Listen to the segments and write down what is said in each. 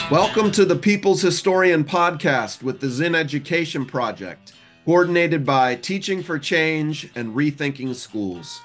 Welcome to the People's Historian Podcast with the Zen Education Project, coordinated by Teaching for Change and Rethinking Schools.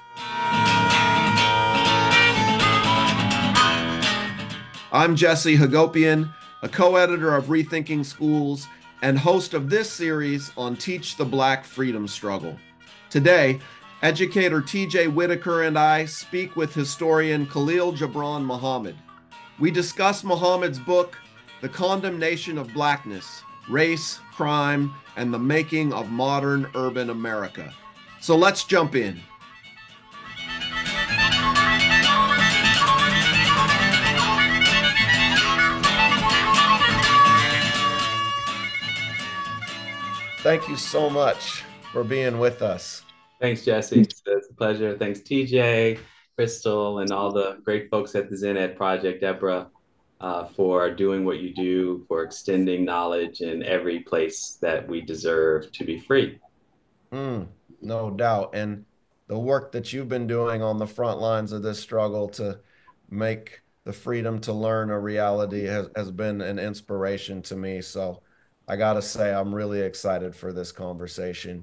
I'm Jesse Hagopian, a co-editor of Rethinking Schools and host of this series on Teach the Black Freedom Struggle. Today, educator TJ Whitaker and I speak with historian Khalil Gibran Muhammad. We discuss Muhammad's book, The Condemnation of Blackness, Race, Crime, and the Making of Modern Urban America. So let's jump in. Thank you so much for being with us. Thanks, Jesse. It's a pleasure. Thanks, TJ, Crystal, and all the great folks at the Zen Ed Project, Deborah, for doing what you do, for extending knowledge in every place that we deserve to be free. No doubt. And the work that you've been doing on the front lines of this struggle to make the freedom to learn a reality has been an inspiration to me. So I got to say, I'm really excited for this conversation.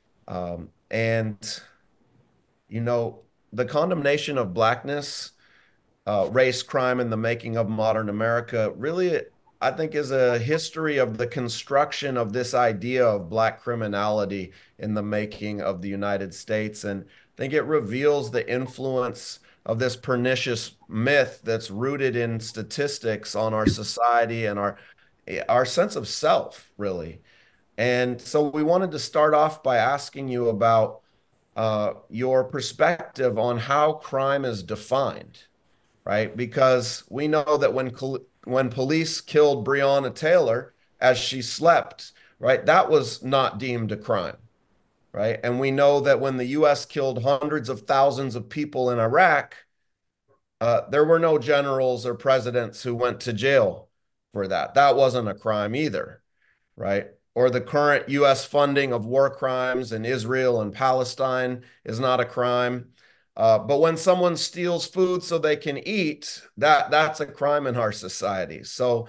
And, you know, the condemnation of blackness, race, crime, and the making of modern America really, I think, is a history of the construction of this idea of black criminality in the making of the United States. And I think it reveals the influence of this pernicious myth that's rooted in statistics on our society and our sense of self, really. And so we wanted to start off by asking you about your perspective on how crime is defined, right? Because we know that when police killed Breonna Taylor as she slept, right, that was not deemed a crime, right? And we know that when the U.S. killed hundreds of thousands of people in Iraq, there were no generals or presidents who went to jail for that. That wasn't a crime either, right? Or the current U.S. funding of war crimes in Israel and Palestine is not a crime. But when someone steals food so they can eat, that's a crime in our society. So,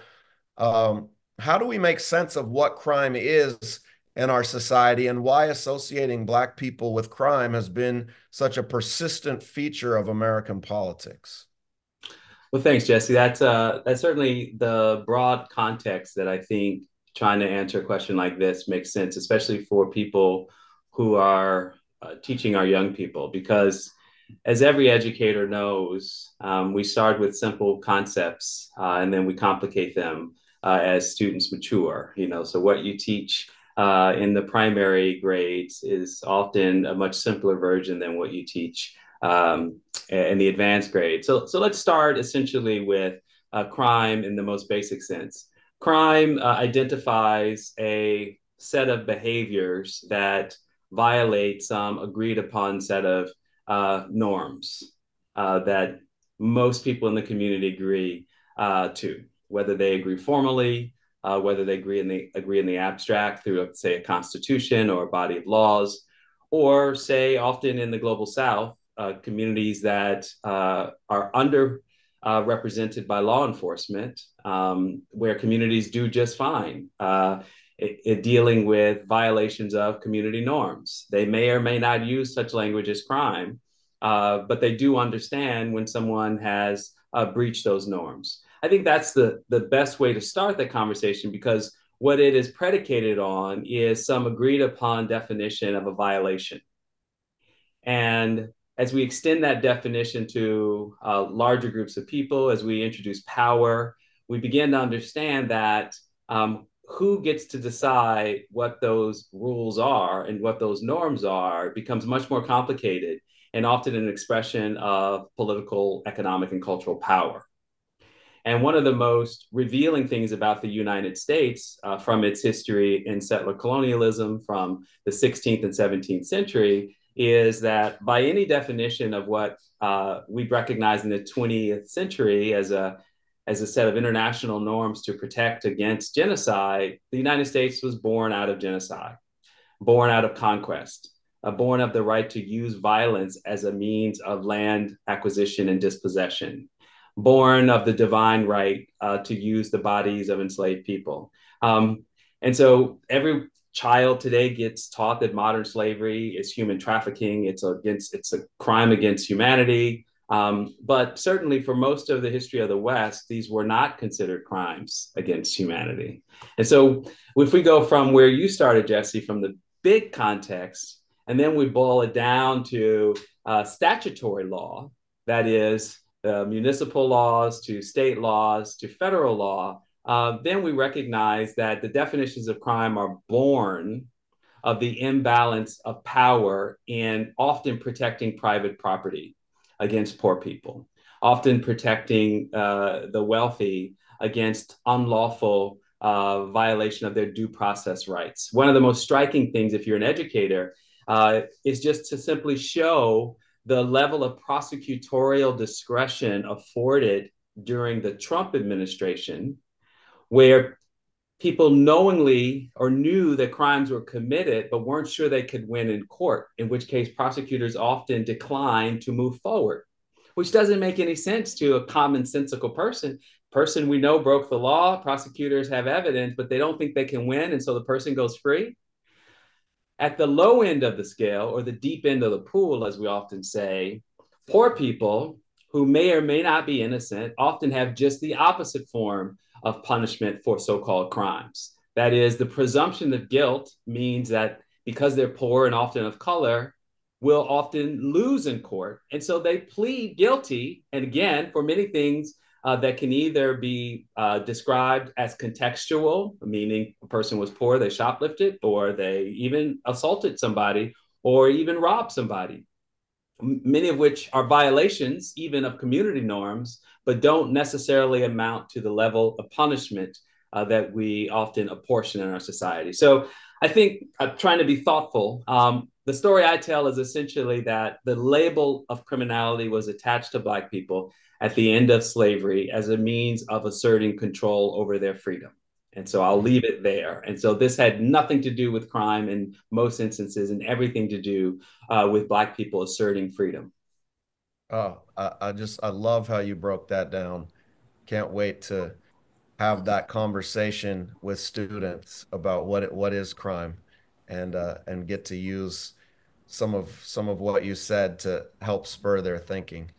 how do we make sense of what crime is in our society and why associating Black people with crime has been such a persistent feature of American politics? Well, thanks, Jesse. That's certainly the broad context that I think trying to answer a question like this makes sense, especially for people who are teaching our young people, because as every educator knows, we start with simple concepts and then we complicate them as students mature. So what you teach in the primary grades is often a much simpler version than what you teach in the advanced grade. So let's start essentially with crime in the most basic sense. Crime identifies a set of behaviors that violate some agreed upon set of norms that most people in the community agree to, whether they agree formally, whether they agree in the abstract through, say, a constitution or a body of laws, or say, often in the global South, communities that are under represented by law enforcement, where communities do just fine dealing with violations of community norms. They may or may not use such language as crime, but they do understand when someone has breached those norms. I think that's the best way to start the conversation, because what it is predicated on is some agreed upon definition of a violation. And as we extend that definition to larger groups of people, as we introduce power, we begin to understand that who gets to decide what those rules are and what those norms are becomes much more complicated and often an expression of political, economic, and cultural power. And one of the most revealing things about the United States from its history in settler colonialism from the 16th and 17th century is that by any definition of what we'd recognize in the 20th century as a set of international norms to protect against genocide, the United States was born out of genocide, born out of conquest, born of the right to use violence as a means of land acquisition and dispossession, born of the divine right to use the bodies of enslaved people. Um, and so every child today gets taught that modern slavery is human trafficking. It's a crime against humanity. But certainly for most of the history of the West, these were not considered crimes against humanity. And so if we go from where you started, Jesse, from the big context, and then we boil it down to statutory law, that is, municipal laws to state laws to federal law, then we recognize that the definitions of crime are born of the imbalance of power in often protecting private property against poor people, often protecting the wealthy against unlawful violation of their due process rights. One of the most striking things, if you're an educator, is just to simply show the level of prosecutorial discretion afforded during the Trump administration, where people knowingly or knew that crimes were committed, but weren't sure they could win in court, in which case prosecutors often declined to move forward, which doesn't make any sense to a commonsensical person we know broke the law, prosecutors have evidence, but they don't think they can win, and so the person goes free. At the low end of the scale, or the deep end of the pool, as we often say, poor people who may or may not be innocent often have just the opposite form of punishment for so-called crimes. That is, the presumption of guilt means that because they're poor and often of color, will often lose in court. And so they plead guilty. And again, for many things that can either be described as contextual, meaning a person was poor, they shoplifted, or they even assaulted somebody, or even robbed somebody, many of which are violations even of community norms, but don't necessarily amount to the level of punishment that we often apportion in our society. So I think I'm trying to be thoughtful. The story I tell is essentially that the label of criminality was attached to Black people at the end of slavery as a means of asserting control over their freedom. And so I'll leave it there. And so this had nothing to do with crime in most instances and everything to do with Black people asserting freedom. Oh, I love how you broke that down. Can't wait to have that conversation with students about what is crime, and get to use some of what you said to help spur their thinking.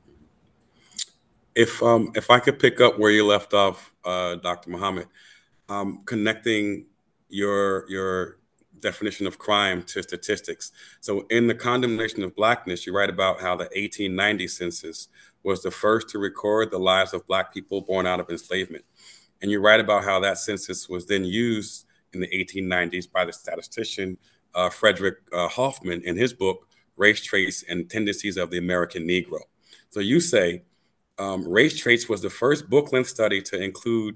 If I could pick up where you left off, Dr. Muhammad, connecting your definition of crime to statistics. So in the condemnation of blackness, you write about how the 1890 census was the first to record the lives of Black people born out of enslavement. And you write about how that census was then used in the 1890s by the statistician Frederick Hoffman in his book, Race Traits and Tendencies of the American Negro. So you say Race Traits was the first book-length study to include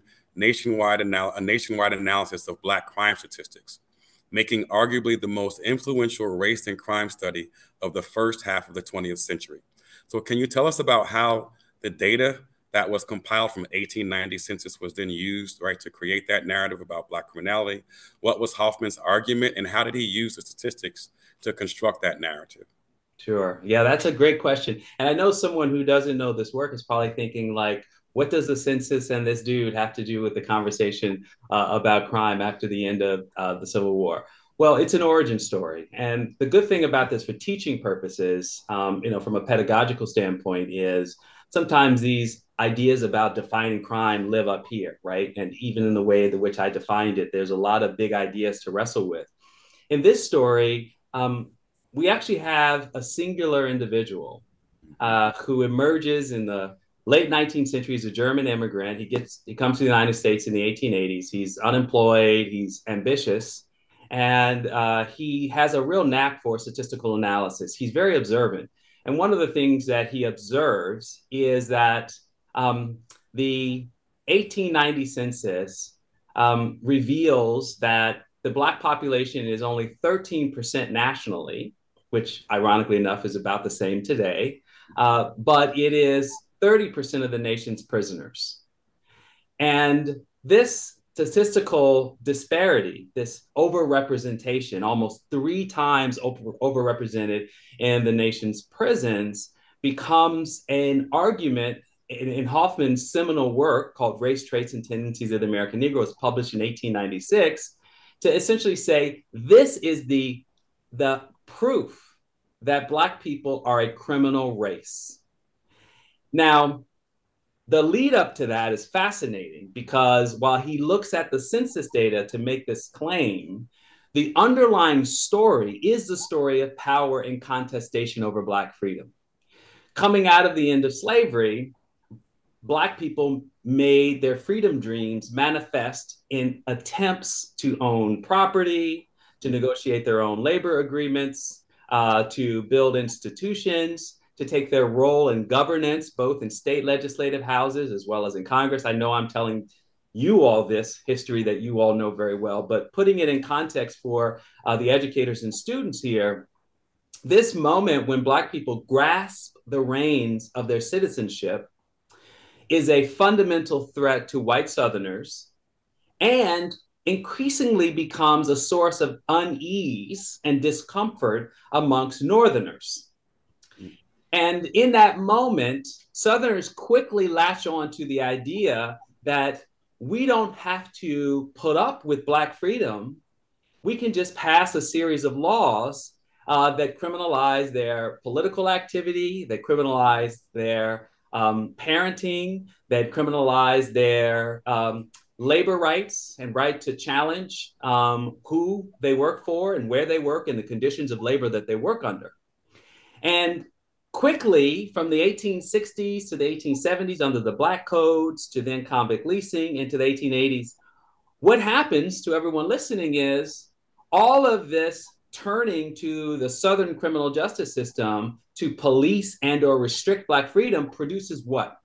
a nationwide analysis of Black crime statistics, making arguably the most influential race and crime study of the first half of the 20th century. So can you tell us about how the data that was compiled from 1890 census was then used, right, to create that narrative about Black criminality? What was Hoffman's argument, and how did he use the statistics to construct that narrative? Sure. Yeah, that's a great question. And I know someone who doesn't know this work is probably thinking, like, what does the census and this dude have to do with the conversation about crime after the end of the Civil War? Well, it's an origin story. And the good thing about this for teaching purposes, from a pedagogical standpoint, is sometimes these ideas about defining crime live up here, right? And even in the way in which I defined it, there's a lot of big ideas to wrestle with. In this story, we actually have a singular individual who emerges in the late 19th century. He's a German immigrant. He comes to the United States in the 1880s. He's unemployed. He's ambitious, and he has a real knack for statistical analysis. He's very observant, and one of the things that he observes is that the 1890 census reveals that the Black population is only 13% nationally, which ironically enough is about the same today, but it is 30% of the nation's prisoners. And this statistical disparity, this overrepresentation, almost 3 times overrepresented in the nation's prisons, becomes an argument in Hoffman's seminal work called Race, Traits, and Tendencies of the American Negro, was published in 1896, to essentially say this is the proof that Black people are a criminal race. Now, the lead up to that is fascinating because while he looks at the census data to make this claim, the underlying story is the story of power and contestation over Black freedom. Coming out of the end of slavery, Black people made their freedom dreams manifest in attempts to own property, to negotiate their own labor agreements, to build institutions, to take their role in governance, both in state legislative houses as well as in Congress. I know I'm telling you all this history that you all know very well, but putting it in context for the educators and students here, this moment when Black people grasp the reins of their citizenship is a fundamental threat to white Southerners and increasingly becomes a source of unease and discomfort amongst Northerners. And in that moment, Southerners quickly latch on to the idea that we don't have to put up with Black freedom. We can just pass a series of laws that criminalize their political activity, that criminalize their parenting, that criminalize their labor rights and right to challenge who they work for and where they work and the conditions of labor that they work under. And quickly, from the 1860s to the 1870s, under the Black Codes, to then convict leasing into the 1880s, what happens to everyone listening is all of this turning to the Southern criminal justice system to police and or restrict Black freedom produces what?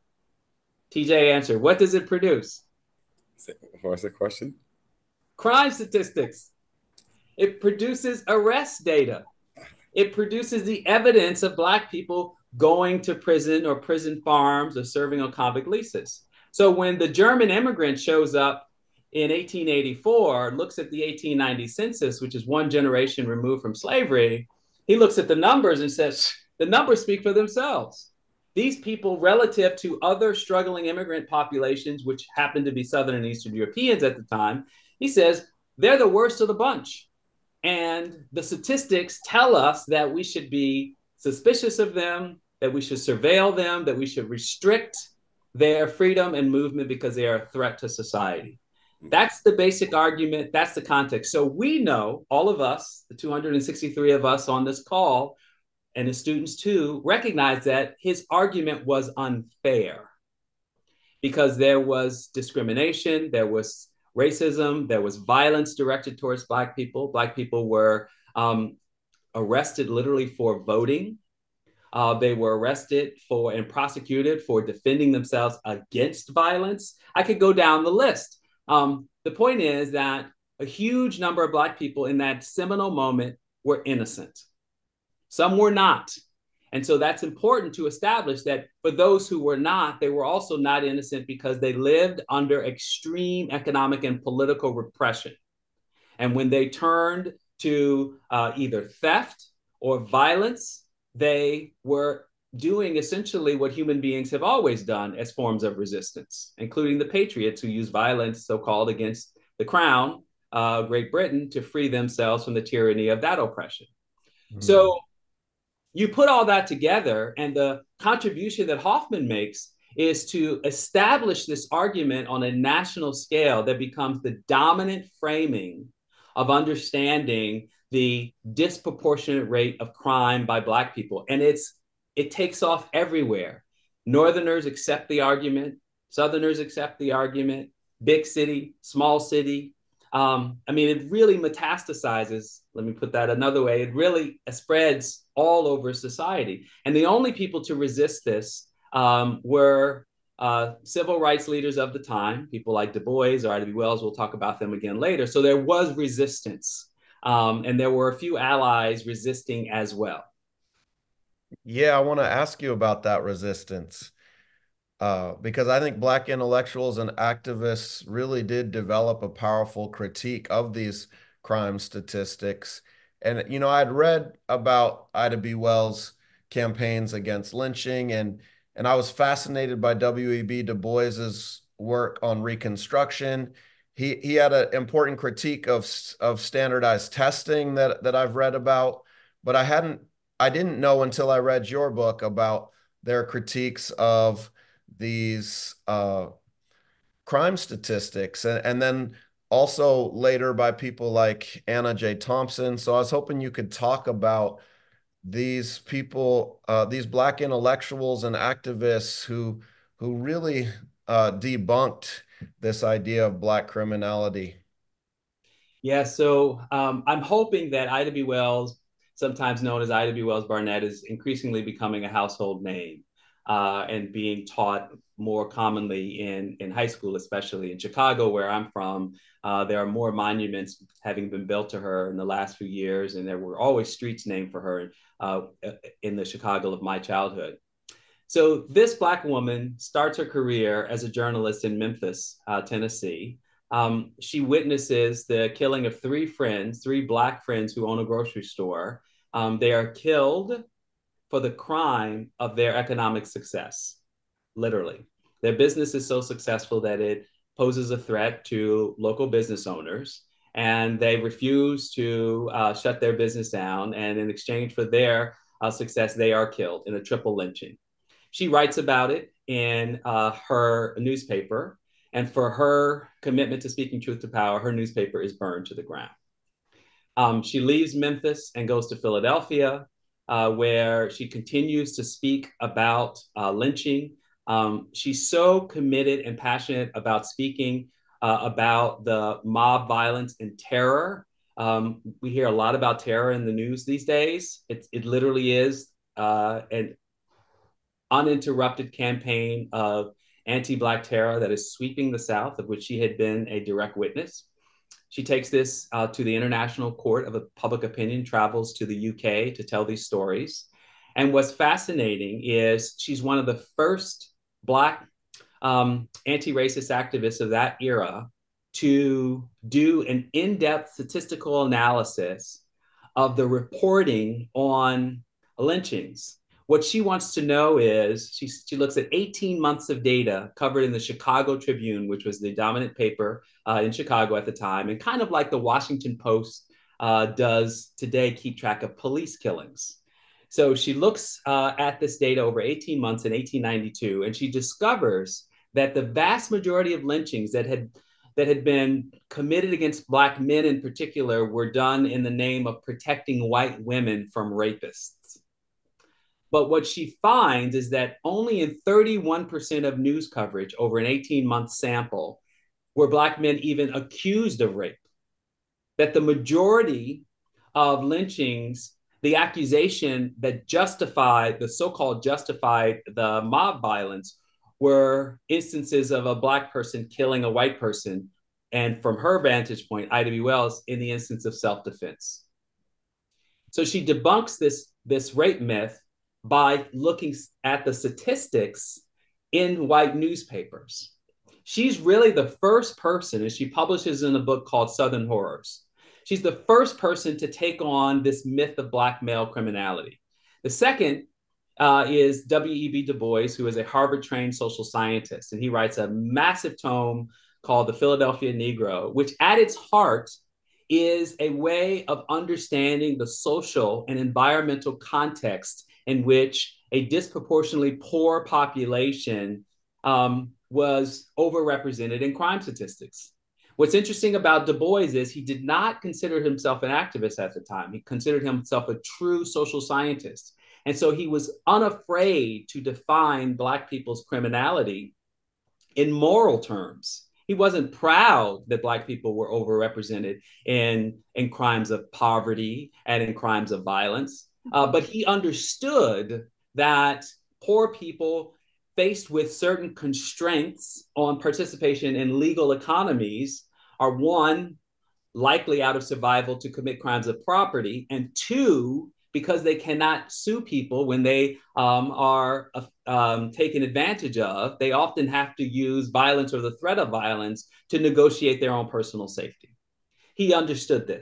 TJ, answer. What does it produce? What's the question? Crime statistics. It produces arrest data. It produces the evidence of Black people going to prison or prison farms or serving on convict leases. So when the German immigrant shows up in 1884, looks at the 1890 census, which is one generation removed from slavery, he looks at the numbers and says, the numbers speak for themselves. These people, relative to other struggling immigrant populations, which happened to be Southern and Eastern Europeans at the time, he says, they're the worst of the bunch. And the statistics tell us that we should be suspicious of them, that we should surveil them, that we should restrict their freedom and movement because they are a threat to society. That's the basic argument. That's the context. So we know, all of us, the 263 of us on this call, and the students too, recognize that his argument was unfair because there was discrimination, there was racism, there was violence directed towards Black people. Black people were arrested literally for voting. They were arrested for and prosecuted for defending themselves against violence. I could go down the list. The point is that a huge number of Black people in that seminal moment were innocent. Some were not. And so that's important to establish that for those who were not, they were also not innocent because they lived under extreme economic and political repression. And when they turned to either theft or violence, they were doing essentially what human beings have always done as forms of resistance, including the patriots who used violence, so-called, against the crown, Great Britain, to free themselves from the tyranny of that oppression. Mm. So you put all that together, and the contribution that Hoffman makes is to establish this argument on a national scale that becomes the dominant framing of understanding the disproportionate rate of crime by Black people. And it takes off everywhere. Northerners accept the argument. Southerners accept the argument. Big city, small city. It really metastasizes. Let me put that another way. It really spreads all over society. And the only people to resist this were civil rights leaders of the time, people like Du Bois or Ida B. Wells. We'll talk about them again later. So there was resistance. And there were a few allies resisting as well. Yeah, I want to ask you about that resistance because I think Black intellectuals and activists really did develop a powerful critique of these crime statistics. And, I'd read about Ida B. Wells' campaigns against lynching, and and I was fascinated by W.E.B. Du Bois's work on Reconstruction. He had an important critique of standardized testing that I've read about, but I didn't know until I read your book about their critiques of these crime statistics, and then also later by people like Anna J. Thompson. So I was hoping you could talk about these people, these Black intellectuals and activists who really debunked this idea of Black criminality. Yeah, so I'm hoping that Ida B. Wells, sometimes known as Ida B. Wells Barnett, is increasingly becoming a household name and being taught more commonly in high school, especially in Chicago, where I'm from. There are more monuments having been built to her in the last few years, and there were always streets named for her in the Chicago of my childhood. So this Black woman starts her career as a journalist in Memphis, Tennessee. She witnesses the killing of three friends, three Black friends who own a grocery store. They are killed for the crime of their economic success, literally. Their business is so successful that it poses a threat to local business owners, and they refuse to shut their business down. And in exchange for their success, they are killed in a triple lynching. She writes about it in her newspaper. And for her commitment to speaking truth to power, her newspaper is burned to the ground. She leaves Memphis and goes to Philadelphia, where she continues to speak about lynching. She's so committed and passionate about speaking about the mob violence and terror. We hear a lot about terror in the news these days. It literally is an uninterrupted campaign of anti-Black terror that is sweeping the South, of which she had been a direct witness. She takes this to the International Court of Public Opinion, travels to the UK to tell these stories. And what's fascinating is she's one of the first Black anti-racist activists of that era to do an in-depth statistical analysis of the reporting on lynchings. What she wants to know is she looks at 18 months of data covered in the Chicago Tribune, which was the dominant paper in Chicago at the time, and kind of like the Washington Post does today, keep track of police killings. So she looks at this data over 18 months in 1892, and she discovers that the vast majority of lynchings that had been committed against Black men in particular were done in the name of protecting white women from rapists. But what she finds is that only in 31% of news coverage over an 18-month sample were Black men even accused of rape. That the majority of lynchings, the accusation that justified, the so-called justified the mob violence, were instances of a Black person killing a white person. And from her vantage point, Ida B. Wells, in the instance of self-defense. So she debunks this rape myth by looking at the statistics in white newspapers. She's really the first person, and she publishes in a book called Southern Horrors. She's the first person to take on this myth of Black male criminality. The second is W.E.B. Du Bois, who is a Harvard-trained social scientist, and he writes a massive tome called The Philadelphia Negro, which at its heart is a way of understanding the social and environmental context in which a disproportionately poor population was overrepresented in crime statistics. What's interesting about Du Bois is he did not consider himself an activist at the time. He considered himself a true social scientist. And so he was unafraid to define Black people's criminality in moral terms. He wasn't proud that Black people were overrepresented in crimes of poverty and in crimes of violence. But he understood that poor people faced with certain constraints on participation in legal economies are, one, likely out of survival to commit crimes of property, and two, because they cannot sue people when they are taken advantage of, they often have to use violence or the threat of violence to negotiate their own personal safety. He understood this.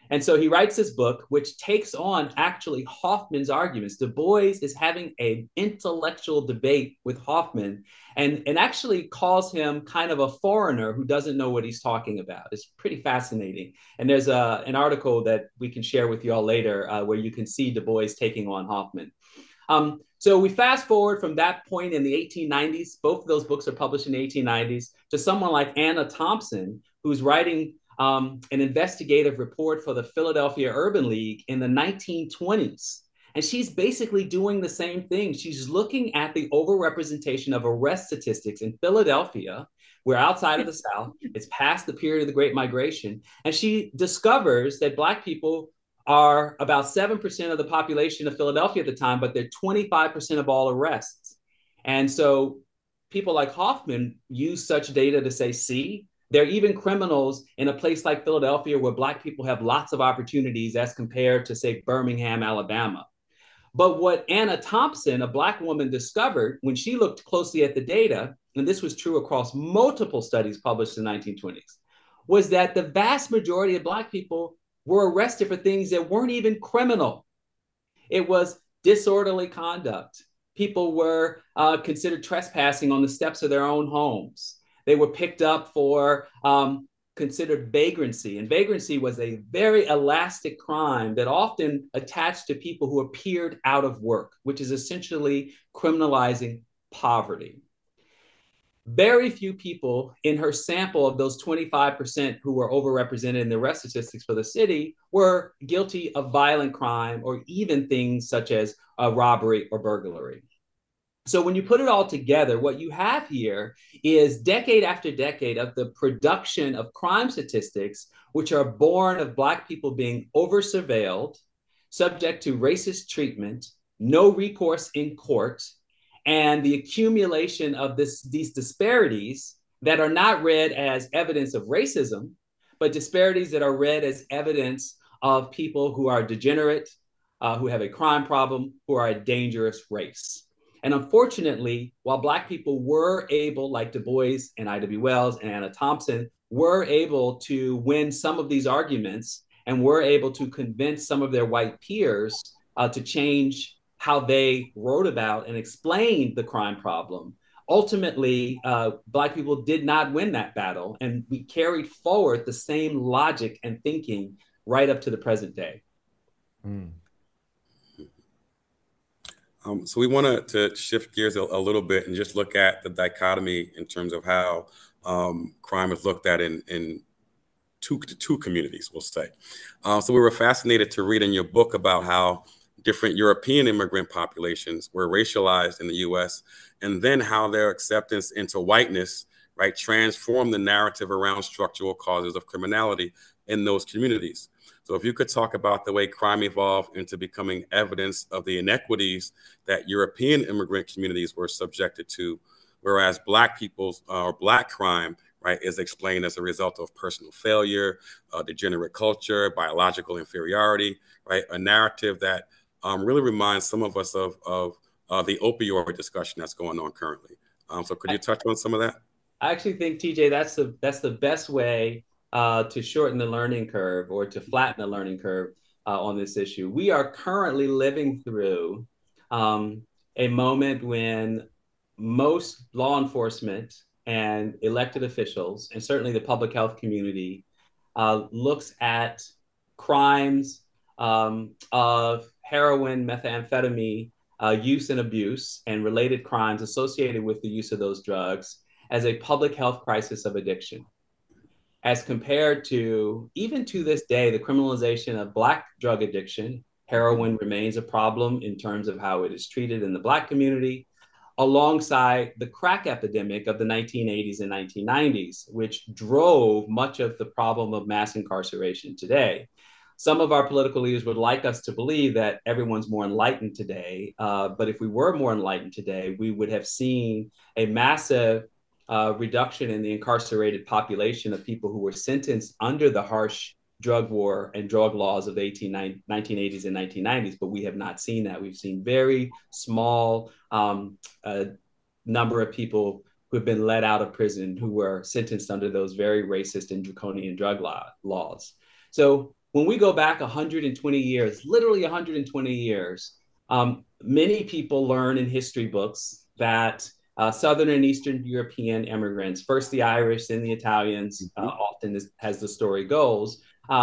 And so he writes this book, which takes on actually Hoffman's arguments. Du Bois is having an intellectual debate with Hoffman and actually calls him kind of a foreigner who doesn't know what he's talking about. It's pretty fascinating. And there's an article that we can share with you all later where you can see Du Bois taking on Hoffman. So we fast forward from that point in the 1890s, both of those books are published in the 1890s, to someone like Anna Thompson, who's writing an investigative report for the Philadelphia Urban League in the 1920s. And she's basically doing the same thing. She's looking at the overrepresentation of arrest statistics in Philadelphia. We're outside of the South. It's past the period of the Great Migration. And she discovers that Black people are about 7% of the population of Philadelphia at the time, but they're 25% of all arrests. And so people like Hoffman use such data to say, see, there are even criminals in a place like Philadelphia where Black people have lots of opportunities as compared to, say, Birmingham, Alabama. But what Anna Thompson, a Black woman, discovered when she looked closely at the data, and this was true across multiple studies published in the 1920s, was that the vast majority of Black people were arrested for things that weren't even criminal. It was disorderly conduct. People were considered trespassing on the steps of their own homes. They were picked up for considered vagrancy. And vagrancy was a very elastic crime that often attached to people who appeared out of work, which is essentially criminalizing poverty. Very few people in her sample of those 25% who were overrepresented in the arrest statistics for the city were guilty of violent crime or even things such as robbery or burglary. So when you put it all together, what you have here is decade after decade of the production of crime statistics, which are born of Black people being over-surveilled, subject to racist treatment, no recourse in court, and the accumulation of these disparities that are not read as evidence of racism, but disparities that are read as evidence of people who are degenerate, who have a crime problem, who are a dangerous race. And unfortunately, while Black people were able, like Du Bois and I.W. Wells and Anna Thompson, were able to win some of these arguments and were able to convince some of their white peers to change how they wrote about and explained the crime problem. Ultimately, Black people did not win that battle, and we carried forward the same logic and thinking right up to the present day. Mm. So we wanted to shift gears a little bit and just look at the dichotomy in terms of how crime is looked at in two communities, we'll say. So we were fascinated to read in your book about how different European immigrant populations were racialized in the US, and then how their acceptance into whiteness, right, transformed the narrative around structural causes of criminality in those communities. So if you could talk about the way crime evolved into becoming evidence of the inequities that European immigrant communities were subjected to, whereas Black people's or Black crime, right, is explained as a result of personal failure, degenerate culture, biological inferiority, right, a narrative that really reminds some of us of the opioid discussion that's going on currently. So could you touch on some of that? I actually think, TJ, that's the best way to shorten the learning curve or to flatten the learning curve on this issue. We are currently living through a moment when most law enforcement and elected officials, and certainly the public health community, looks at crimes of heroin, methamphetamine use and abuse, and related crimes associated with the use of those drugs as a public health crisis of addiction, as compared to, even to this day, the criminalization of Black drug addiction. Heroin remains a problem in terms of how it is treated in the Black community, alongside the crack epidemic of the 1980s and 1990s, which drove much of the problem of mass incarceration today. Some of our political leaders would like us to believe that everyone's more enlightened today, but if we were more enlightened today, we would have seen a massive reduction in the incarcerated population of people who were sentenced under the harsh drug war and drug laws of the 1980s and 1990s, but we have not seen that. We've seen very small number of people who have been let out of prison who were sentenced under those very racist and draconian drug laws. So when we go back 120 years, literally 120 years, many people learn in history books that Southern and Eastern European immigrants, first the Irish, then the Italians, often as the story goes,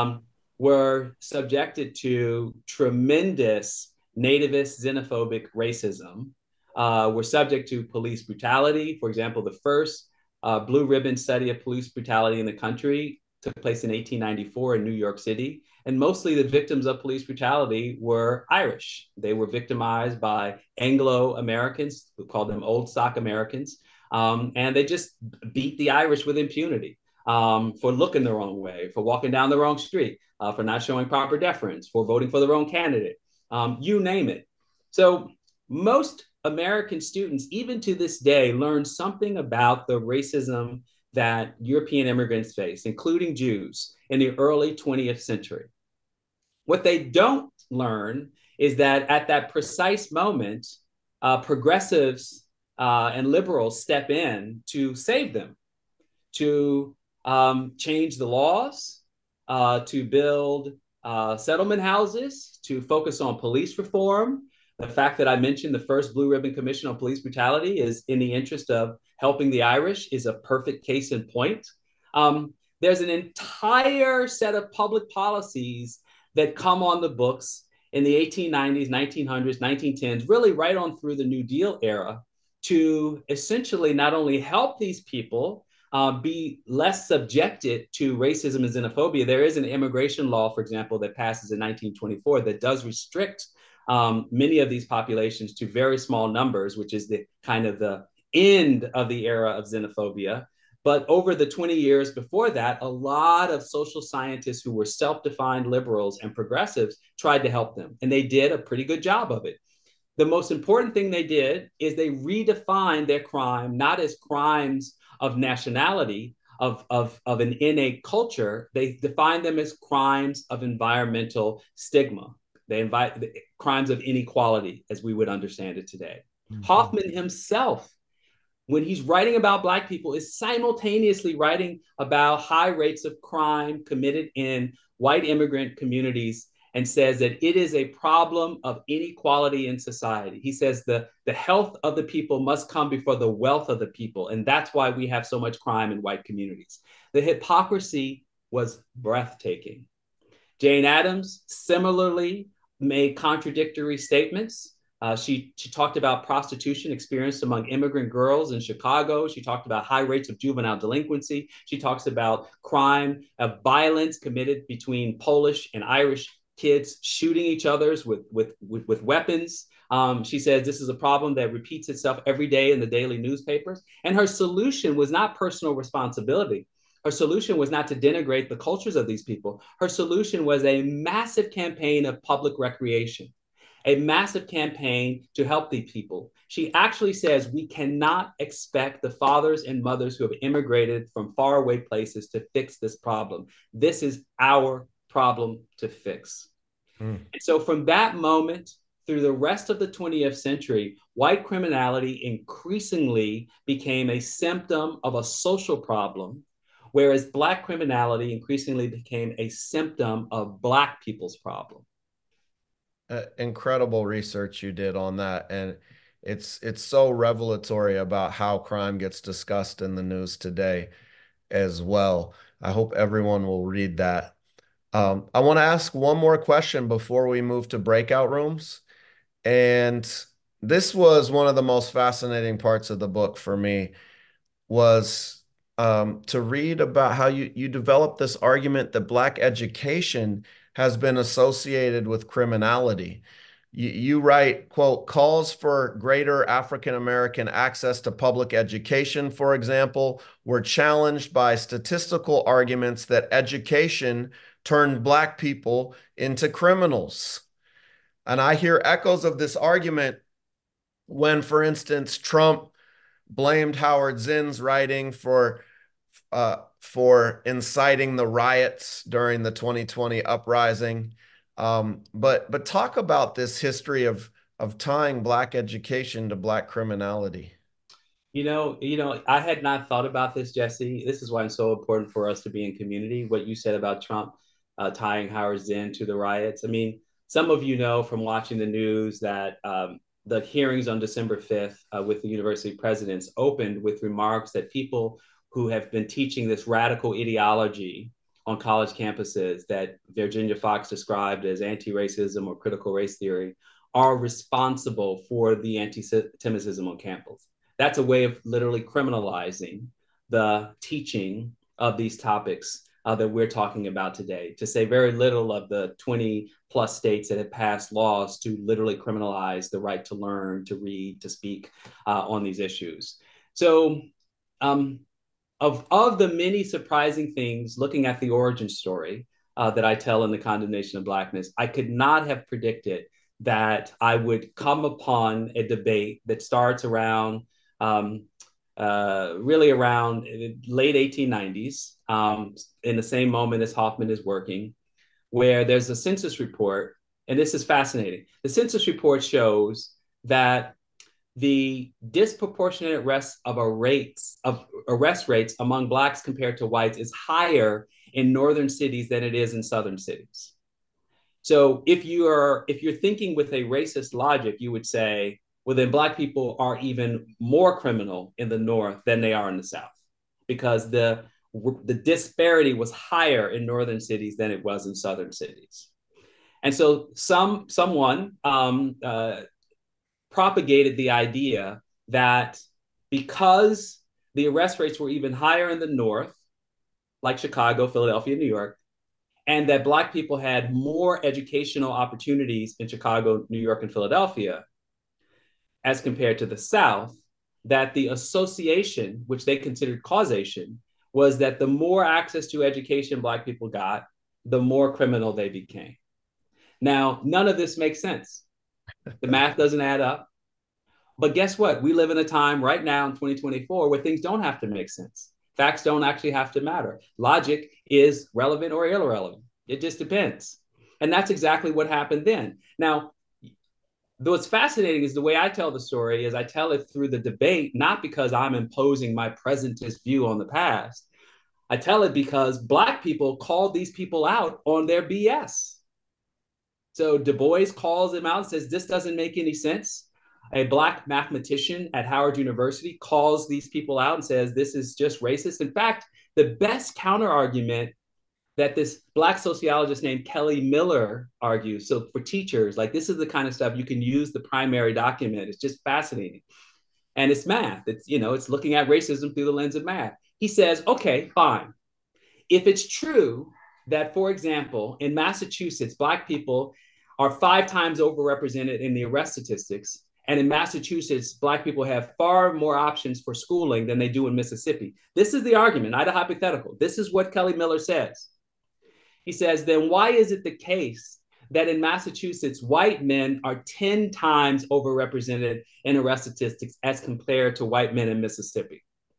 were subjected to tremendous nativist, xenophobic racism, were subject to police brutality. For example, the first blue ribbon study of police brutality in the country took place in 1894 in New York City. And mostly the victims of police brutality were Irish. They were victimized by Anglo Americans, who called them old stock Americans. And they just beat the Irish with impunity for looking the wrong way, for walking down the wrong street, for not showing proper deference, for voting for the wrong candidate, you name it. So most American students, even to this day, learn something about the racism that European immigrants face, including Jews, in the early 20th century. What they don't learn is that at that precise moment, progressives and liberals step in to save them, to change the laws, to build settlement houses, to focus on police reform. The fact that I mentioned the first Blue Ribbon Commission on Police Brutality is in the interest of helping the Irish is a perfect case in point. There's an entire set of public policies that come on the books in the 1890s, 1900s, 1910s, really right on through the New Deal era to essentially not only help these people be less subjected to racism and xenophobia. There is an immigration law, for example, that passes in 1924 that does restrict many of these populations to very small numbers, which is the kind of the end of the era of xenophobia. But over the 20 years before that, a lot of social scientists who were self-defined liberals and progressives tried to help them. And they did a pretty good job of it. The most important thing they did is they redefined their crime, not as crimes of nationality, of an innate culture. They defined them as crimes of environmental stigma. They invite crimes of inequality, as we would understand it today. Mm-hmm. Hoffman himself, when he's writing about Black people, is simultaneously writing about high rates of crime committed in white immigrant communities and says that it is a problem of inequality in society. He says the health of the people must come before the wealth of the people. And that's why we have so much crime in white communities. The hypocrisy was breathtaking. Jane Addams similarly made contradictory statements. She talked about prostitution experienced among immigrant girls in Chicago. She talked about high rates of juvenile delinquency. She talks about crime of violence committed between Polish and Irish kids shooting each other with weapons. She says this is a problem that repeats itself every day in the daily newspapers. And her solution was not personal responsibility. Her solution was not to denigrate the cultures of these people. Her solution was a massive campaign of public recreation, a massive campaign to help the people. She actually says we cannot expect the fathers and mothers who have immigrated from faraway places to fix this problem. This is our problem to fix. And so from that moment through the rest of the 20th century, white criminality increasingly became a symptom of a social problem, whereas Black criminality increasingly became a symptom of Black people's problem. Incredible research you did on that. And it's so revelatory about how crime gets discussed in the news today as well. I hope everyone will read that. I want to ask one more question before we move to breakout rooms. And this was one of the most fascinating parts of the book for me, was to read about how you developed this argument that Black education has been associated with criminality. You write, quote, calls for greater African-American access to public education, for example, were challenged by statistical arguments that education turned Black people into criminals. And I hear echoes of this argument when, for instance, Trump blamed Howard Zinn's writing for inciting the riots during the 2020 uprising. But talk about this history of tying Black education to Black criminality. I had not thought about this, Jesse. This is why it's so important for us to be in community. What you said about Trump, tying Howard Zinn to the riots. I mean, some of you know from watching the news that the hearings on December 5th with the university presidents opened with remarks that people who have been teaching this radical ideology on college campuses that Virginia Fox described as anti-racism or critical race theory are responsible for the anti-Semitism on campus. That's a way of literally criminalizing the teaching of these topics that we're talking about today, to say very little of the 20 plus states that have passed laws to literally criminalize the right to learn, to read, to speak on these issues. So of the many surprising things, looking at the origin story that I tell in The Condemnation of Blackness, I could not have predicted that I would come upon a debate that starts around really around late 1890s, in the same moment as Hoffman is working, where there's a census report, and this is fascinating. The census report shows that the disproportionate arrest rates among Blacks compared to whites is higher in northern cities than it is in southern cities. So if you're thinking with a racist logic, you would say, well, then Black people are even more criminal in the North than they are in the South, because the disparity was higher in northern cities than it was in southern cities. And so someone propagated the idea that because the arrest rates were even higher in the North, like Chicago, Philadelphia, New York, and that Black people had more educational opportunities in Chicago, New York, and Philadelphia as compared to the South, that the association, which they considered causation, was that the more access to education Black people got, the more criminal they became. Now, none of this makes sense. The math doesn't add up. But guess what? We live in a time right now in 2024 where things don't have to make sense. Facts don't actually have to matter. Logic is relevant or irrelevant. It just depends. And that's exactly what happened then. Now, what's fascinating is the way I tell the story is I tell it through the debate, not because I'm imposing my presentist view on the past. I tell it because Black people called these people out on their BS. So Du Bois calls them out and says, this doesn't make any sense. A Black mathematician at Howard University calls these people out and says, this is just racist. In fact, the best counter argument that this Black sociologist named Kelly Miller argues, so for teachers, like this is the kind of stuff you can use the primary document. It's just fascinating. And it's math. It's, it's looking at racism through the lens of math. He says, okay, fine. If it's true that, for example, in Massachusetts, Black people are 5 times overrepresented in the arrest statistics, and in Massachusetts, Black people have far more options for schooling than they do in Mississippi. This is the argument, not a hypothetical. This is what Kelly Miller says. He says, then why is it the case that in Massachusetts, white men are 10 times overrepresented in arrest statistics as compared to white men in Mississippi?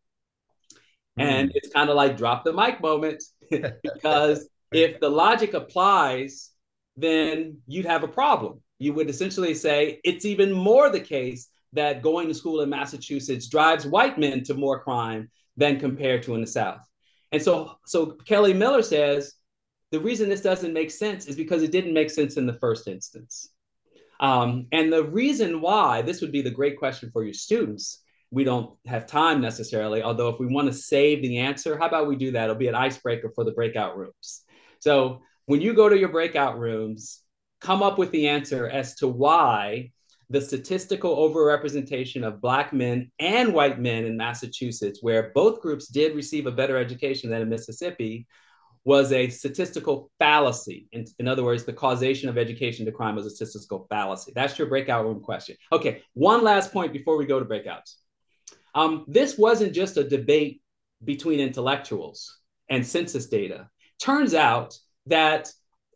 And it's kind of like drop the mic moment, because if the logic applies, then you'd have a problem. You would essentially say it's even more the case that going to school in Massachusetts drives white men to more crime than compared to in the South. And so Kelly Miller says, the reason this doesn't make sense is because it didn't make sense in the first instance. And the reason why, this would be the great question for your students. We don't have time necessarily, although if we want to save the answer, how about we do that? It'll be an icebreaker for the breakout rooms. So when you go to your breakout rooms, come up with the answer as to why the statistical overrepresentation of Black men and white men in Massachusetts, where both groups did receive a better education than in Mississippi, was a statistical fallacy. In other words, the causation of education to crime was a statistical fallacy. That's your breakout room question. Okay, one last point before we go to breakouts. This wasn't just a debate between intellectuals and census data. Turns out that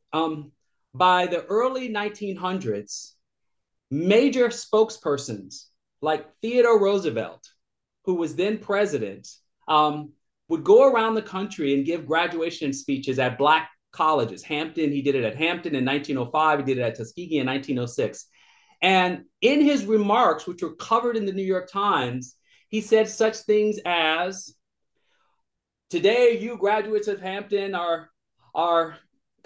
by the early 1900s, major spokespersons like Theodore Roosevelt, who was then president, would go around the country and give graduation speeches at Black colleges. Hampton, he did it at Hampton in 1905. He did it at Tuskegee in 1906. And in his remarks, which were covered in the New York Times, he said such things as, today, you graduates of Hampton are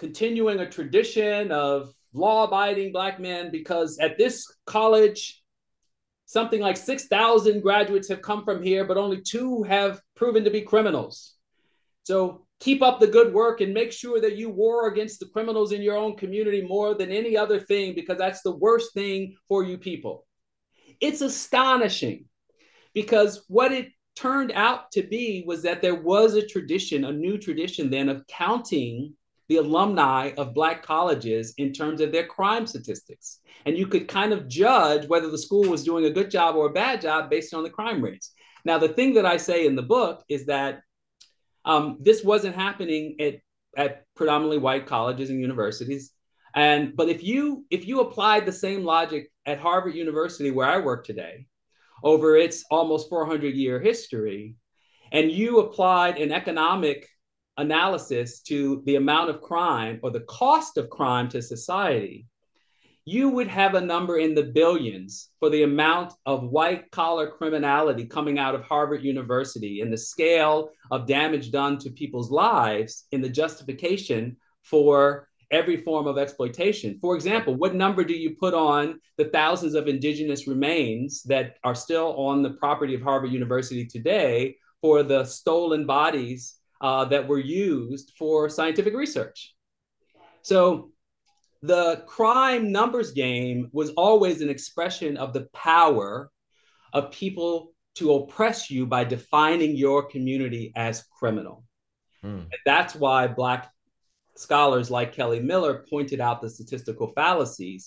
continuing a tradition of law-abiding Black men, because at this college, something like 6,000 graduates have come from here, but only 2 have proven to be criminals. So keep up the good work and make sure that you war against the criminals in your own community more than any other thing, because that's the worst thing for you people. It's astonishing, because what it turned out to be was that there was a tradition, a new tradition then, of counting the alumni of Black colleges in terms of their crime statistics. And you could kind of judge whether the school was doing a good job or a bad job based on the crime rates. Now, the thing that I say in the book is that this wasn't happening at predominantly white colleges and universities. But if you applied the same logic at Harvard University, where I work today, over its almost 400-year history, and you applied an economic analysis to the amount of crime or the cost of crime to society, you would have a number in the billions for the amount of white collar criminality coming out of Harvard University and the scale of damage done to people's lives in the justification for every form of exploitation. For example, what number do you put on the thousands of indigenous remains that are still on the property of Harvard University today for the stolen bodies that were used for scientific research? So the crime numbers game was always an expression of the power of people to oppress you by defining your community as criminal. And that's why Black scholars like Kelly Miller pointed out the statistical fallacies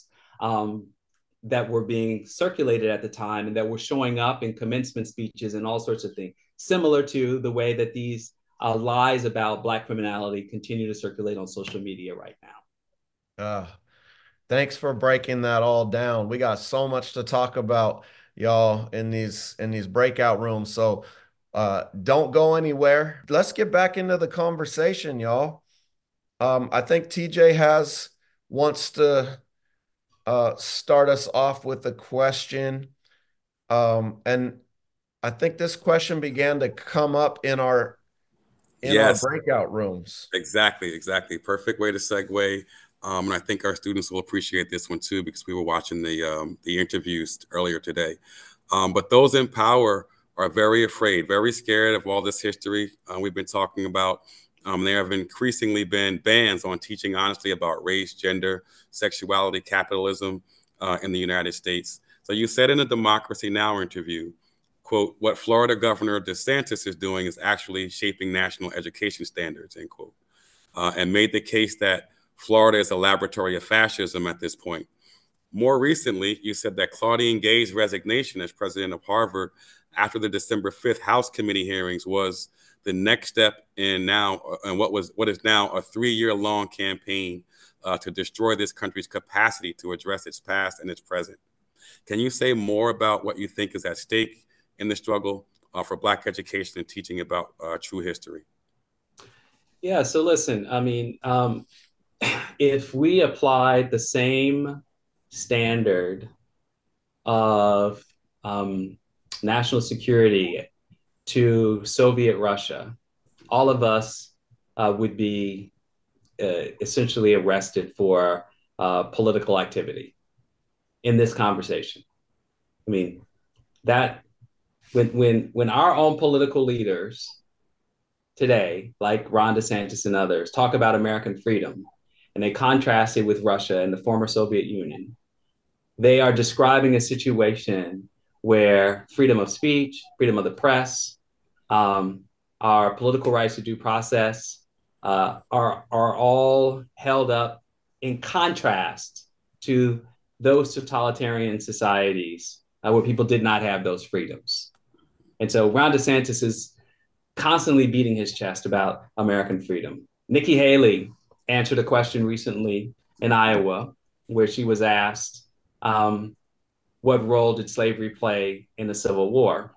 that were being circulated at the time and that were showing up in commencement speeches and all sorts of things, similar to the way that these lies about Black criminality continue to circulate on social media right now. Thanks for breaking that all down. We got so much to talk about, y'all, in these breakout rooms. So don't go anywhere. Let's get back into the conversation, y'all. I think TJ wants to start us off with a question. And I think this question began to come up in our breakout rooms. Exactly. Perfect way to segue. And I think our students will appreciate this one too, because we were watching the interviews earlier today. But those in power are very afraid, very scared of all this history we've been talking about. There have increasingly been bans on teaching honestly about race, gender, sexuality, capitalism in the United States. So you said in a Democracy Now! Interview, quote, "What Florida Governor DeSantis is doing is actually shaping national education standards," end quote, and made the case that Florida is a laboratory of fascism at this point. More recently, you said that Claudine Gay's resignation as president of Harvard after the December 5th House committee hearings was the next step in what is now a 3-year-long campaign to destroy this country's capacity to address its past and its present. Can you say more about what you think is at stake in the struggle for Black education and teaching about true history? Yeah, so listen, I mean, if we applied the same standard of national security to Soviet Russia, all of us would be essentially arrested for political activity in this conversation. I mean, that when our own political leaders today, like Ron DeSantis and others, talk about American freedom, and they contrast it with Russia and the former Soviet Union, they are describing a situation where freedom of speech, freedom of the press, our political rights to due process are all held up in contrast to those totalitarian societies where people did not have those freedoms. And so Ron DeSantis is constantly beating his chest about American freedom. Nikki Haley answered a question recently in Iowa where she was asked, what role did slavery play in the Civil War?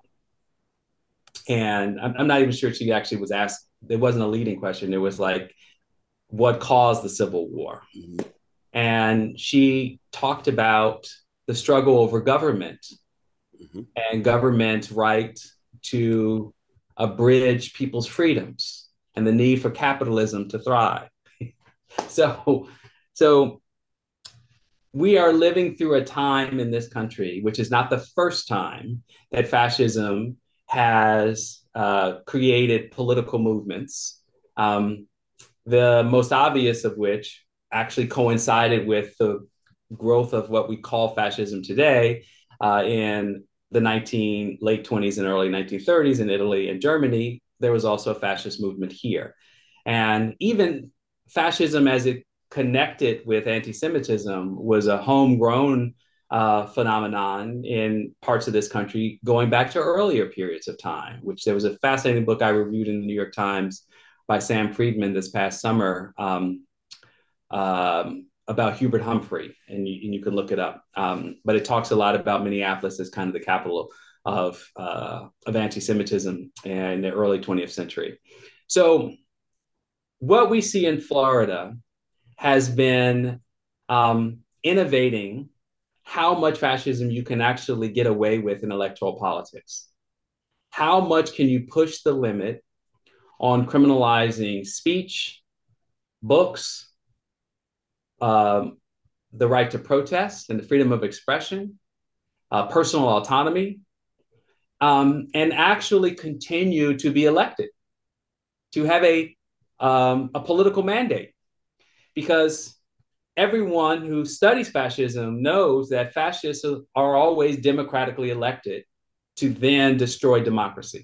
And I'm not even sure she actually was asked, it wasn't a leading question. It was like, what caused the Civil War? And she talked about the struggle over government and government's right to abridge people's freedoms and the need for capitalism to thrive. So, so we are living through a time in this country, which is not the first time that fascism has created political movements. The most obvious of which actually coincided with the growth of what we call fascism today in the late 20s and early 1930s in Italy and Germany. There was also a fascist movement here. And even fascism as it connected with anti-Semitism was a homegrown phenomenon in parts of this country going back to earlier periods of time, which there was a fascinating book I reviewed in the New York Times by Sam Friedman this past summer about Hubert Humphrey, and you can look it up. But it talks a lot about Minneapolis as kind of the capital of anti-Semitism in the early 20th century. So what we see in Florida has been innovating how much fascism you can actually get away with in electoral politics. How much can you push the limit on criminalizing speech, books, the right to protest and the freedom of expression, personal autonomy, and actually continue to be elected, to have a political mandate. Because everyone who studies fascism knows that fascists are always democratically elected to then destroy democracy.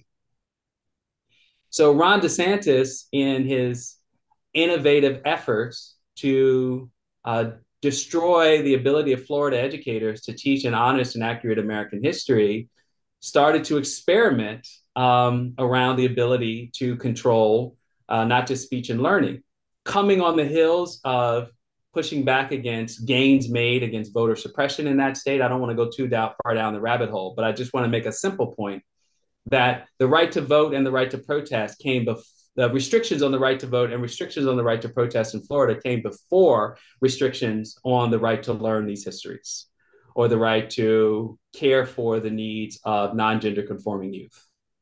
So Ron DeSantis, in his innovative efforts to destroy the ability of Florida educators to teach an honest and accurate American history, started to experiment around the ability to control not just speech and learning, coming on the heels of pushing back against gains made against voter suppression in that state. I don't want to go too far down the rabbit hole, but I just want to make a simple point that the right to vote and the right to protest came before. The restrictions on the right to vote and restrictions on the right to protest in Florida came before restrictions on the right to learn these histories or the right to care for the needs of non-gender conforming youth.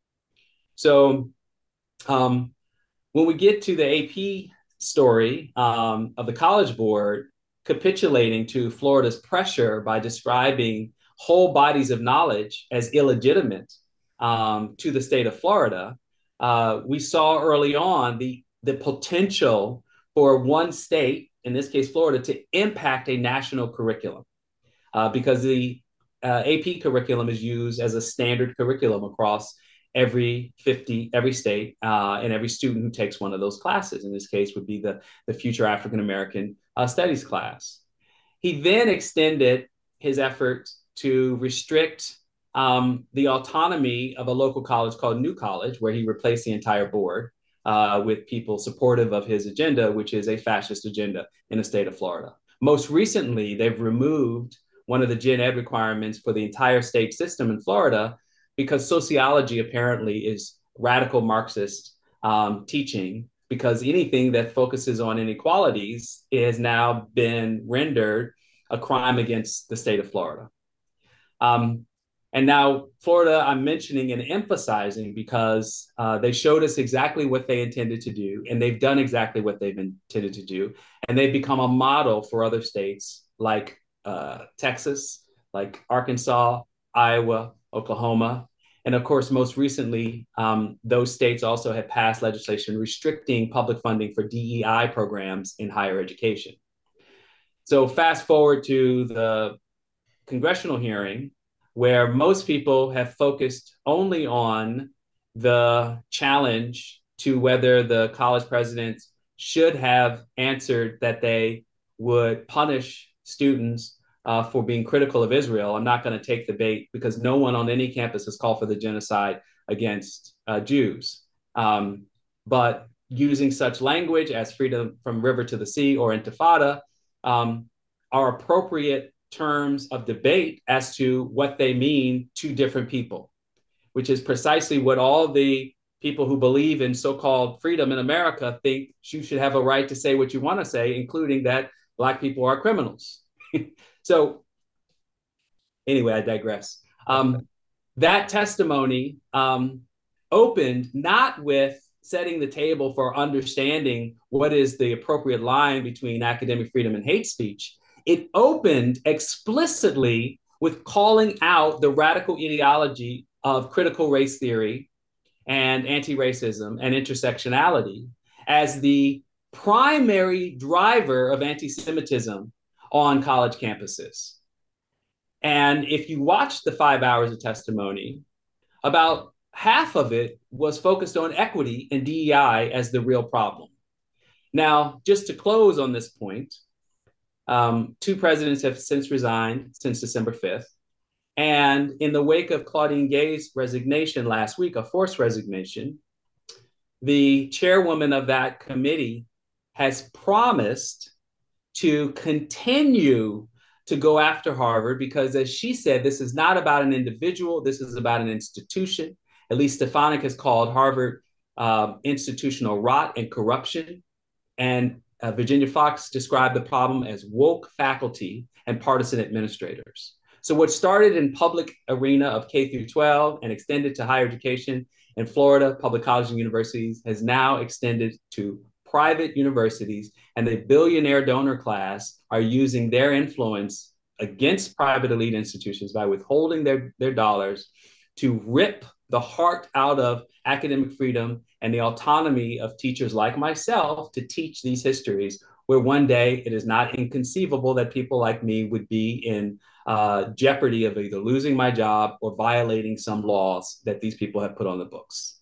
So when we get to the AP story of the College Board capitulating to Florida's pressure by describing whole bodies of knowledge as illegitimate to the state of Florida, we saw early on the potential for one state, in this case Florida, to impact a national curriculum because the AP curriculum is used as a standard curriculum across every state and every student who takes one of those classes. In this case would be the future African American studies class. He then extended his efforts to restrict the autonomy of a local college called New College, where he replaced the entire board with people supportive of his agenda, which is a fascist agenda in the state of Florida. Most recently, they've removed one of the gen ed requirements for the entire state system in Florida because sociology apparently is radical Marxist teaching, because anything that focuses on inequalities has now been rendered a crime against the state of Florida. And now Florida, I'm mentioning and emphasizing because they showed us exactly what they intended to do, and they've done exactly what they've intended to do. And they've become a model for other states like Texas, like Arkansas, Iowa, Oklahoma. And of course, most recently, those states also have passed legislation restricting public funding for DEI programs in higher education. So fast forward to the congressional hearing, where most people have focused only on the challenge to whether the college presidents should have answered that they would punish students for being critical of Israel. I'm not going to take the bait because no one on any campus has called for the genocide against Jews. But using such language as freedom from river to the sea or intifada are appropriate terms of debate as to what they mean to different people, which is precisely what all the people who believe in so-called freedom in America think you should have a right to say what you want to say, including that Black people are criminals. So anyway, I digress. That testimony opened not with setting the table for understanding what is the appropriate line between academic freedom and hate speech, it opened explicitly with calling out the radical ideology of critical race theory and anti-racism and intersectionality as the primary driver of anti-Semitism on college campuses. And if you watch the 5 hours of testimony, about half of it was focused on equity and DEI as the real problem. Now, just to close on this point, 2 presidents have since resigned since December 5th. And in the wake of Claudine Gay's resignation last week, a forced resignation, the chairwoman of that committee has promised to continue to go after Harvard because, as she said, this is not about an individual, this is about an institution. Elise Stefanik has called Harvard institutional rot and corruption. And Virginia Fox described the problem as woke faculty and partisan administrators. So what started in public arena of K through 12 and extended to higher education in Florida, public colleges and universities, has now extended to private universities, and the billionaire donor class are using their influence against private elite institutions by withholding their dollars to rip the heart out of academic freedom and the autonomy of teachers like myself to teach these histories, where one day it is not inconceivable that people like me would be in jeopardy of either losing my job or violating some laws that these people have put on the books.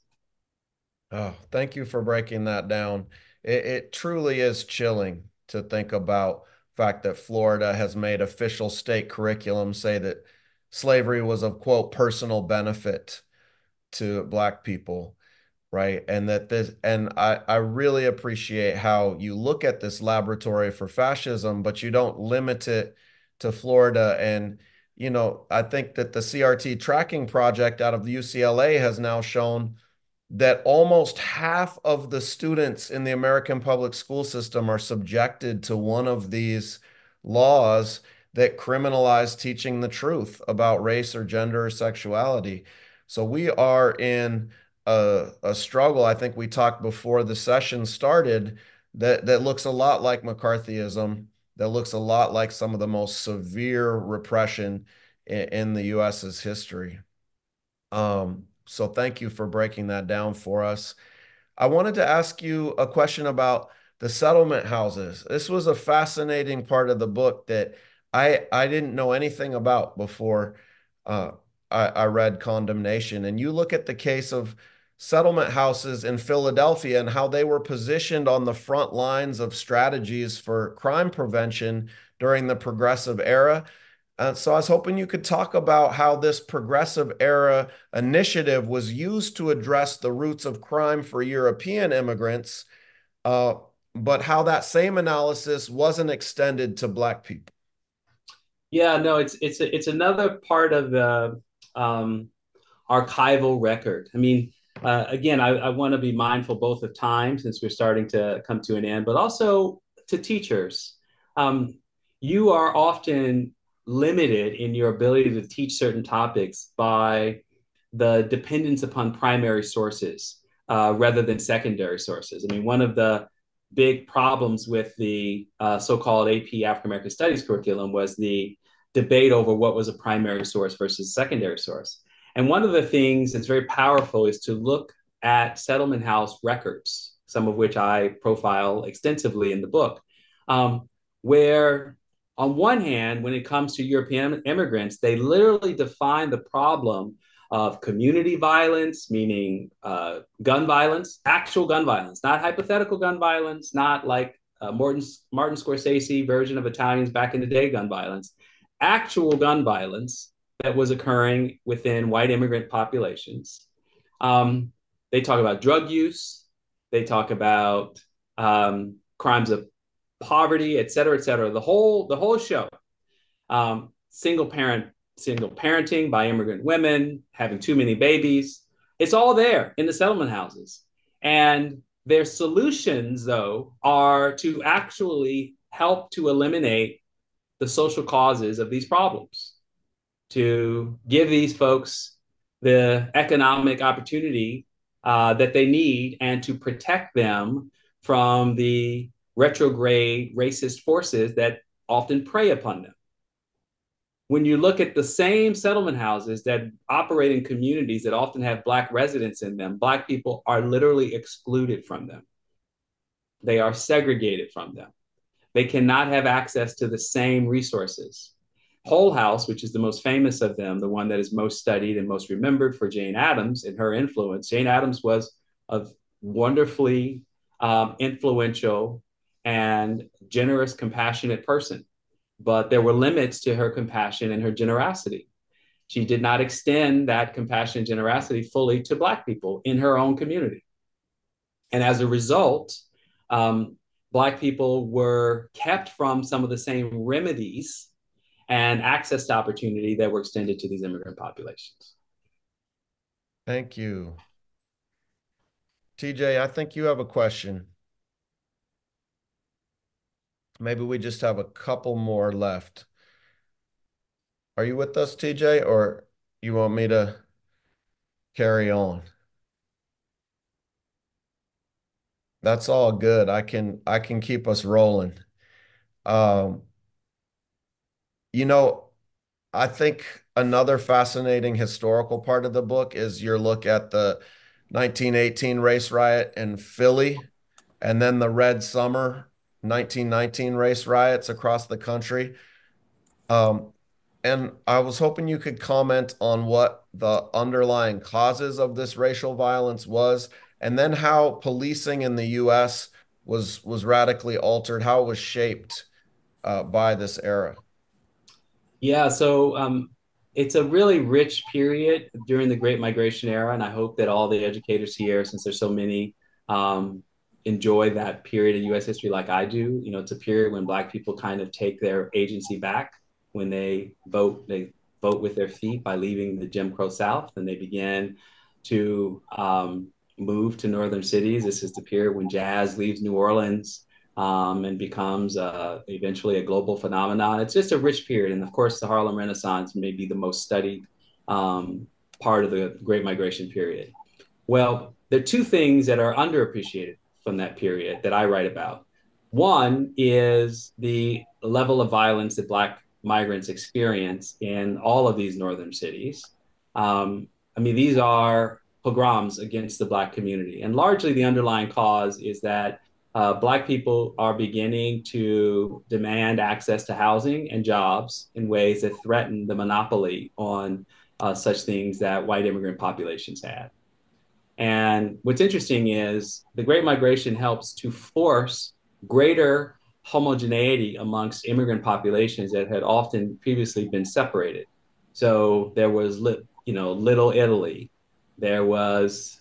Oh, thank you for breaking that down. It truly is chilling to think about the fact that Florida has made official state curriculum say that slavery was of, quote, personal benefit to Black people, right? And that I really appreciate how you look at this laboratory for fascism, but you don't limit it to Florida. And, you know, I think that the CRT tracking project out of the UCLA has now shown that almost half of the students in the American public school system are subjected to one of these laws that criminalize teaching the truth about race or gender or sexuality. So we are in a struggle. I think we talked before the session started that looks a lot like McCarthyism, that looks a lot like some of the most severe repression in the US's history. So thank you for breaking that down for us. I wanted to ask you a question about the settlement houses. This was a fascinating part of the book that I didn't know anything about before I read Condemnation. And you look at the case of settlement houses in Philadelphia and how they were positioned on the front lines of strategies for crime prevention during the Progressive era. So I was hoping you could talk about how this Progressive era initiative was used to address the roots of crime for European immigrants, but how that same analysis wasn't extended to Black people. Yeah, no, it's another part of the archival record. I mean, again, I want to be mindful both of time, since we're starting to come to an end, but also to teachers. You are often limited in your ability to teach certain topics by the dependence upon primary sources rather than secondary sources. I mean, one of the big problems with the so-called AP African American Studies curriculum was the debate over what was a primary source versus a secondary source. And one of the things that's very powerful is to look at settlement house records, some of which I profile extensively in the book, where on one hand, when it comes to European immigrants, they literally define the problem of community violence, meaning gun violence, actual gun violence, not hypothetical gun violence, not like Martin Scorsese version of Italians back in the day gun violence, actual gun violence that was occurring within white immigrant populations. They talk about drug use, they talk about crimes of poverty, et cetera, the whole show. Single parenting by immigrant women, having too many babies. It's all there in the settlement houses. And their solutions, though, are to actually help to eliminate the social causes of these problems, to give these folks the economic opportunity that they need and to protect them from the retrograde racist forces that often prey upon them. When you look at the same settlement houses that operate in communities that often have Black residents in them, Black people are literally excluded from them. They are segregated from them. They cannot have access to the same resources. Hull House, which is the most famous of them, the one that is most studied and most remembered for Jane Addams and her influence. Jane Addams was a wonderfully influential and generous, compassionate person. But there were limits to her compassion and her generosity. She did not extend that compassion and generosity fully to Black people in her own community. And as a result, Black people were kept from some of the same remedies and access to opportunity that were extended to these immigrant populations. Thank you. TJ, I think you have a question. Maybe we just have a couple more left. Are you with us, TJ, or you want me to carry on? That's all good. I can keep us rolling. Um, you know, I think another fascinating historical part of the book is your look at the 1918 race riot in Philly and then the Red Summer 1919 race riots across the country. Um, and I was hoping you could comment on what the underlying causes of this racial violence was, and then how policing in the US was radically altered, how it was shaped by this era. Yeah, so it's a really rich period during the Great Migration era, and I hope that all the educators here, since there's so many, um, enjoy that period in U.S. history like I do. You know, it's a period when Black people kind of take their agency back when they vote. They vote with their feet by leaving the Jim Crow South, and they begin to move to northern cities. This is the period when jazz leaves New Orleans and becomes eventually a global phenomenon. It's just a rich period. And of course, the Harlem Renaissance may be the most studied part of the Great Migration period. Well, there are two things that are underappreciated from that period that I write about. One is the level of violence that Black migrants experience in all of these northern cities. I mean, these are pogroms against the Black community. And largely the underlying cause is that Black people are beginning to demand access to housing and jobs in ways that threaten the monopoly on such things that white immigrant populations had. And what's interesting is the Great Migration helps to force greater homogeneity amongst immigrant populations that had often previously been separated. So there was, Little Italy. There was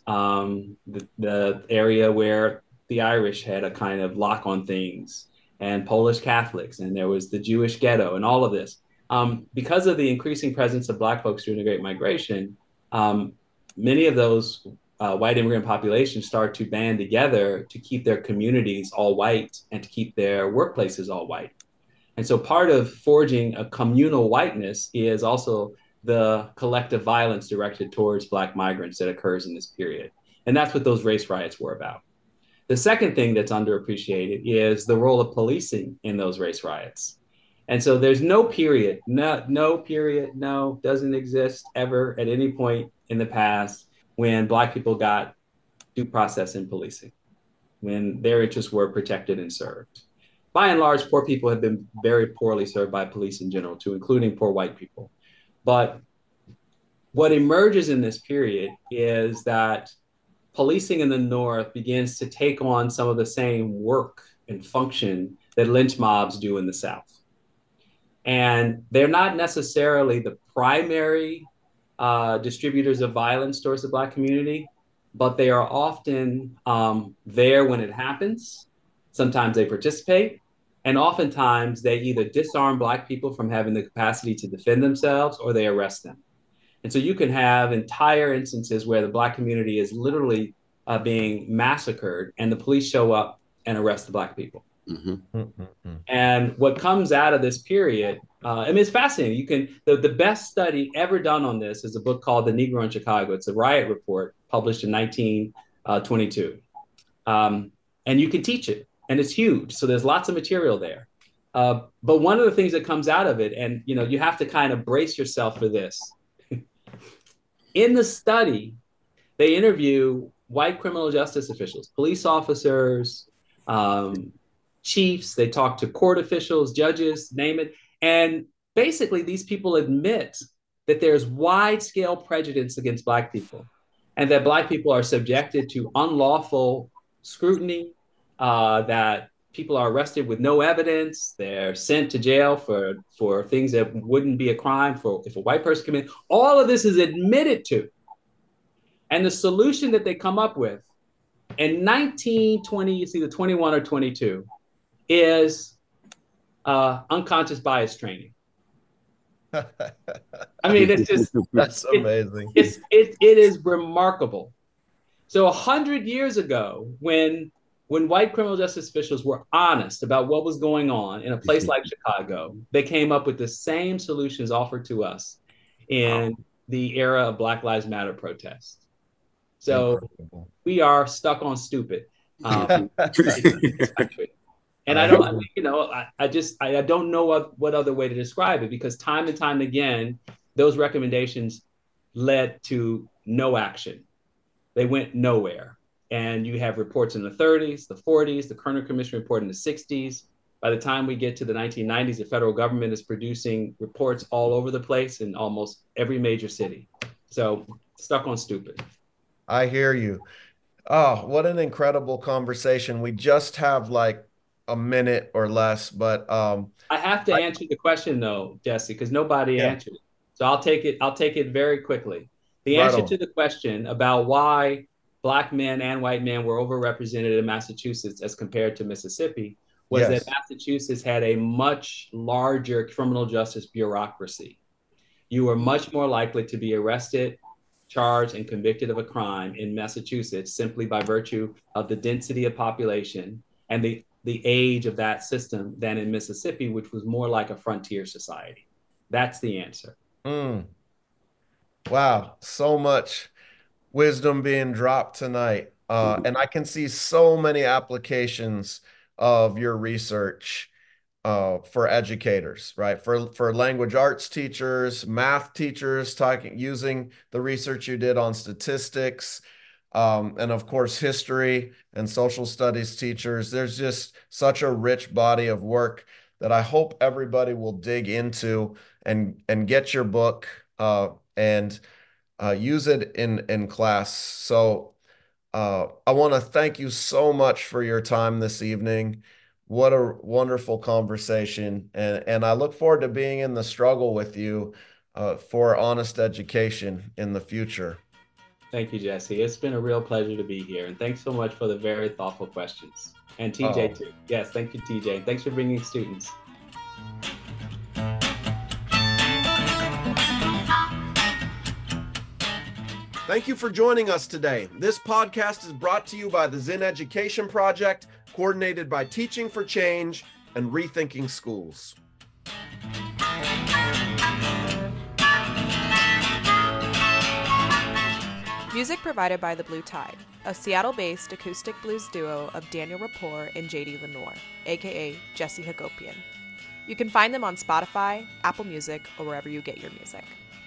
the area where the Irish had a kind of lock on things, and Polish Catholics, and there was the Jewish ghetto, and all of this. Because of the increasing presence of Black folks during the Great Migration, many of those white immigrant populations start to band together to keep their communities all white and to keep their workplaces all white. And so part of forging a communal whiteness is also the collective violence directed towards Black migrants that occurs in this period. And that's what those race riots were about. The second thing that's underappreciated is the role of policing in those race riots. And so there's no period, doesn't exist ever at any point in the past when Black people got due process in policing, when their interests were protected and served. By and large, poor people have been very poorly served by police in general, too, including poor white people. But what emerges in this period is that policing in the North begins to take on some of the same work and function that lynch mobs do in the South. And they're not necessarily the primary distributors of violence towards the Black community, but they are often there when it happens. Sometimes they participate, and oftentimes they either disarm Black people from having the capacity to defend themselves or they arrest them. And so you can have entire instances where the Black community is literally being massacred and the police show up and arrest the Black people. Mm-hmm. And what comes out of this period, I mean, it's fascinating. The best study ever done on this is a book called The Negro in Chicago. It's a riot report published in 1922. And you can teach it, and it's huge. So there's lots of material there. But one of the things that comes out of it, and you have to kind of brace yourself for this. In the study, they interview white criminal justice officials, police officers, chiefs. They talk to court officials, judges, name it. And basically, these people admit that there's wide-scale prejudice against Black people, and that Black people are subjected to unlawful scrutiny, that people are arrested with no evidence. They're sent to jail for things that wouldn't be a crime if a white person committed. All of this is admitted to. And the solution that they come up with in 1920, it's either 21 or 22, is unconscious bias training. I mean, it's just that's amazing. It is remarkable. So 100 years ago, when white criminal justice officials were honest about what was going on in a place like Chicago, they came up with the same solutions offered to us in the era of Black Lives Matter protests. So incredible. We are stuck on stupid. And I don't, I don't know what other way to describe it, because time and time again, those recommendations led to no action. They went nowhere. And you have reports in the 30s, the 40s, the Kerner Commission report in the 60s. By the time we get to the 1990s, the federal government is producing reports all over the place in almost every major city. So stuck on stupid. I hear you. Oh, what an incredible conversation. We just have like a minute or less, but I have to answer the question though, Jesse, because nobody answered it. So I'll take it very quickly. The answer to the question about why Black men and white men were overrepresented in Massachusetts as compared to Mississippi was that Massachusetts had a much larger criminal justice bureaucracy. You were much more likely to be arrested, charged, and convicted of a crime in Massachusetts simply by virtue of the density of population and the age of that system than in Mississippi, which was more like a frontier society. That's the answer. Wow, so much wisdom being dropped tonight. And I can see so many applications of your research for educators, right? For language arts teachers, math teachers, using the research you did on statistics, and of course, history and social studies teachers. There's just such a rich body of work that I hope everybody will dig into and get your book and use it in class. So I want to thank you so much for your time this evening. What a wonderful conversation. And I look forward to being in the struggle with you for honest education in the future. Thank you, Jesse. It's been a real pleasure to be here. And thanks so much for the very thoughtful questions. And TJ too. Yes, thank you, TJ. Thanks for bringing students. Thank you for joining us today. This podcast is brought to you by the Zinn Education Project, coordinated by Teaching for Change and Rethinking Schools. Music provided by The Blue Tide, a Seattle-based acoustic blues duo of Daniel Rapport and J.D. Lenore, aka Jesse Hagopian. You can find them on Spotify, Apple Music, or wherever you get your music.